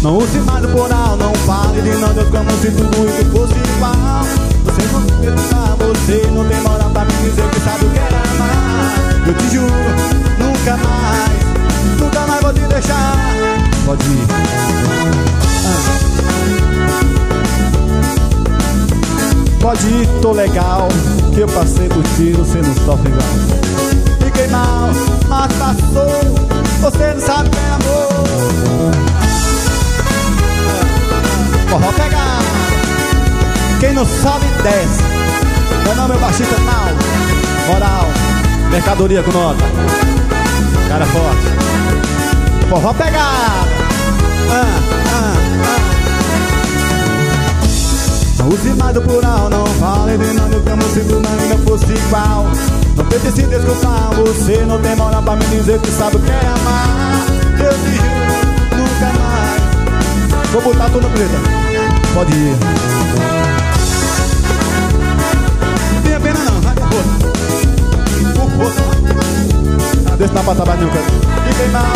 Não use mais o plural, não fale de nós dois como se tudo isso fosse igual. Você não tem pra você, não tem moral pra me dizer que sabe o que era amar. Eu te juro, nunca mais vou te deixar. Pode ir. Pode ir, tô legal, que eu passei por ti, você não sofre igual. Fiquei mal, mas passou, você não sabe o que é amor. Forró pegado, quem não sobe desce. Meu nome é baixista Nau. Moral, mercadoria com nota. Cara forte. Forró pegado. Não use mais do plural, não fale de nada como se tudo ainda fosse igual. Não tente se desculpar, você não tem moral pra me dizer que sabe o que é amar. Eu te juro, nunca mais. Vou botar tudo preta. Pode ir. Não tem pena não, vai por força. Por força. Deixa na pata baixo, cara. Fiquei mal.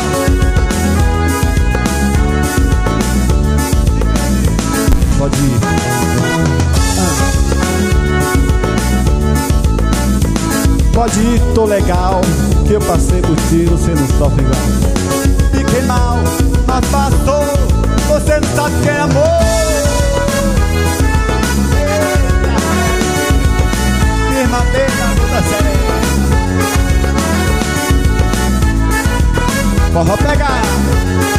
Pode ir. Pode ir, tô legal, que eu passei por ti, você não sofre igual. Fiquei mal, mas passou, você não sabe quem é amor. Firma bem na luta séria. Forró pegar.